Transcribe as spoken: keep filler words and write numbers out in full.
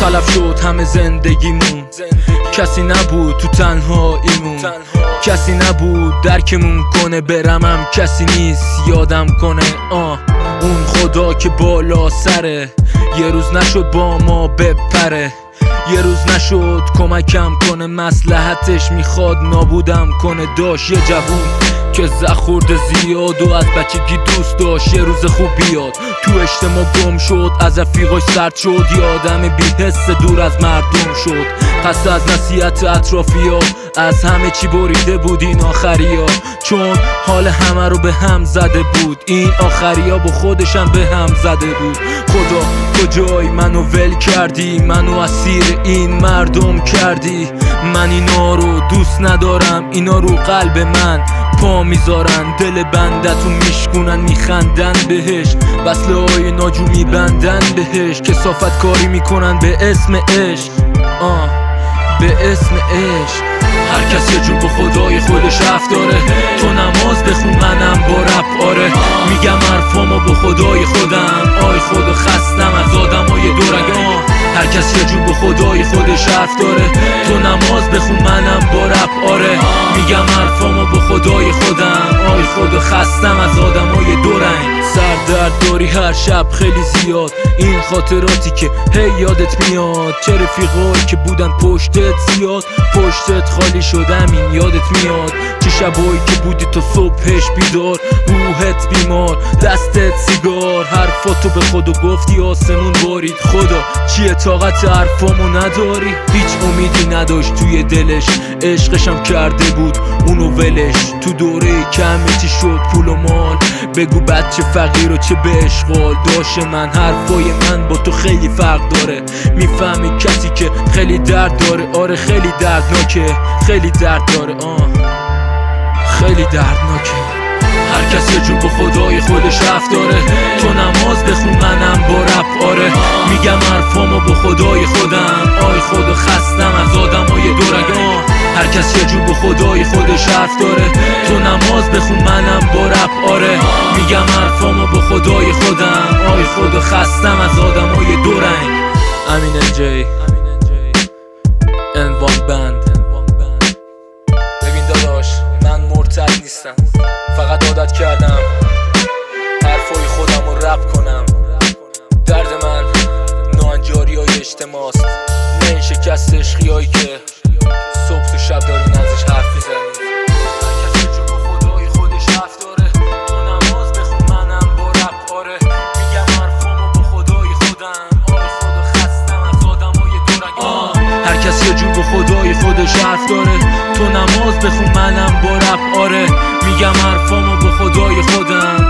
تلف شد همه زندگیمون، کسی نبود تو تنهاییمون، کسی نبود درکمون کنه، برمم کسی نیست یادم کنه. آه اون خدا که بالا سره، یه روز نشد با ما بپره، یه روز نشد کمکم کنه، مصلحتش میخواد نابودم کنه. داشت یه جوون که زخورد زیاد و از بچگی دوست داشت یه روز خوب بیاد، تو اجتماع گم شد، از رفیقاش سرد شد، یه آدم بی‌حس دور از مردم شد. خسته از نصیحت اطرافیا، از همه چی بریده بود این آخریا، چون حال همه رو به هم زده بود، این آخریا با خودشم به هم زده بود. خدا کجای منو ول کردی، منو اسیر این مردم کردی، من اینا رو دوست ندارم، اینا رو قلب من پا میذارن، دل بندتو میشکنن میخندن بهش، وصله های ناجو میبندن بهش، کثافت کاری میکنن به اسم عشق، آه به اسم عشق. هر کس یه جور به خدای خودش رفت داره، تو نماز بخون منم با رپ آره، میگم حرفامو با خدای خودم، آی خدا خستم از آدمای دورگان. هر کس یه جور به خدای خودش رفت داره، تو نماز بخون منم با رپ آره، میگم حرفامو با خدای خودم، آی خدا خستم از آدمای دورنگ. سردرد داری هر شب خیلی زیاد، این خاطراتی که هی یادت میاد، چه رفیقایی که بودن پشتت زیاد، پشتت خالی شدم این یادت میاد، چه شبایی که بودی تو صبحش بیدار، روحت بیمار دستت سیگار، حرفاتو به خودو گفتی آسمون بارید، خدا چیه طاقت حرفامو نداری؟ هیچ امیدی نداشت توی دلش، عشقشم کرده بود اونو ولش، تو دوره کمی چی شد پول و مال، بگو بچه فقیر و چه به اشغال داشت من، حرفای من با تو خیلی فرق داره، میفهمی کسی که خیلی درد داره، آره خیلی دردناکه، خیلی درد داره، آه خیلی دردناکه. هر کس یه جور به خدای خودش رفت داره، تو نماز بخون منم با رپ آره، میگم حرفامو با خدای خودم، آی خدا خستم از آدمای دورگان. هر کس یه جور به خدای خودش رفت داره، تو نماز بخون منم با رپ آره، میگم حرفامو با خدای خودم، آی خدا خستم از آدمای دورنگ. امین انجی انوان بند. ببین داداش من مرتد نیستم، فقط عادت کردم حرفای خودم رو رپ کنم، درد من ناهنجاری های اجتماعست، نه این شکست عشقی هایی که صبح تو شب دارین ازش حرف میزنی. هر کسی جو با خدای خودش رفت داره، تو نماز بخون منم با رپ آره، میگم حرفامو با خدای خودم، آی خدا خستم از آدمای دورگان. هر کسی جو با خدای خودش رفت داره، تو نماز بخون منم با رپ آره، میگم حرفامو با خدای خودم،